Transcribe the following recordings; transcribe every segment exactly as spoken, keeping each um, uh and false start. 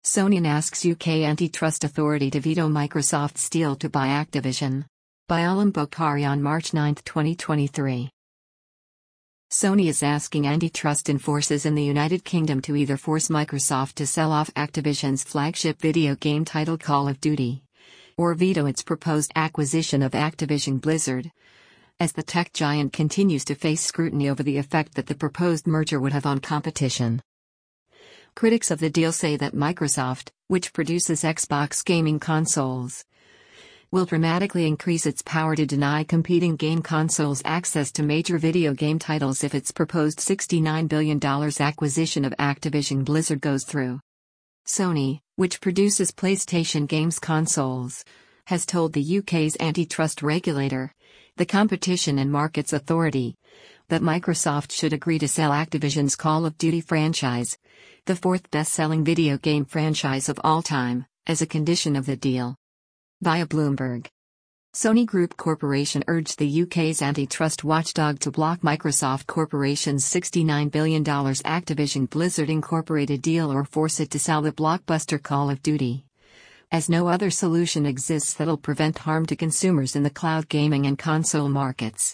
Sony asks U K antitrust authority to veto Microsoft's deal to buy Activision. By Alam Bokhari on March ninth, twenty twenty-three. Sony is asking antitrust enforcers in the United Kingdom to either force Microsoft to sell off Activision's flagship video game title Call of Duty, or veto its proposed acquisition of Activision Blizzard, as the tech giant continues to face scrutiny over the effect that the proposed merger would have on competition. Critics of the deal say that Microsoft, which produces Xbox gaming consoles, will dramatically increase its power to deny competing game consoles access to major video game titles if its proposed sixty-nine billion dollars acquisition of Activision Blizzard goes through. Sony, which produces PlayStation games consoles, has told the U K's antitrust regulator, the Competition and Markets Authority, that Microsoft should agree to sell Activision's Call of Duty franchise, the fourth best-selling video game franchise of all time, as a condition of the deal. Via Bloomberg, Sony Group Corporation urged the U K's antitrust watchdog to block Microsoft Corporation's sixty-nine billion dollars Activision Blizzard Incorporated deal or force it to sell the blockbuster Call of Duty, as no other solution exists that'll prevent harm to consumers in the cloud gaming and console markets.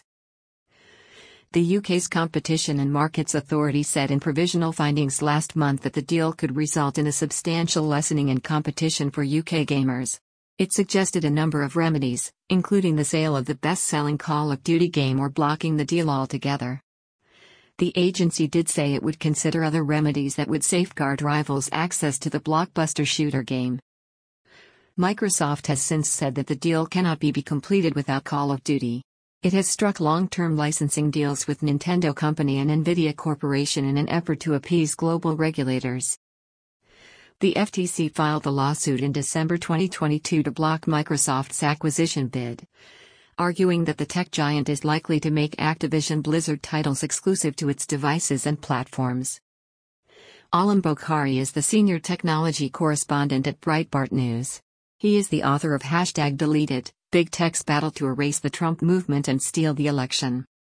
The U K's Competition and Markets Authority said in provisional findings last month that the deal could result in a substantial lessening in competition for U K gamers. It suggested a number of remedies, including the sale of the best-selling Call of Duty game or blocking the deal altogether. The agency did say it would consider other remedies that would safeguard rivals' access to the blockbuster shooter game. Microsoft has since said that the deal cannot be, be completed without Call of Duty. It has struck long-term licensing deals with Nintendo Company and Nvidia Corporation in an effort to appease global regulators. The F T C filed a lawsuit in December twenty twenty-two to block Microsoft's acquisition bid, arguing that the tech giant is likely to make Activision Blizzard titles exclusive to its devices and platforms. Alam Bokhari is the senior technology correspondent at Breitbart News. He is the author of Hashtag Deleted, Big Tech's Battle to Erase the Trump Movement and Steal the Election.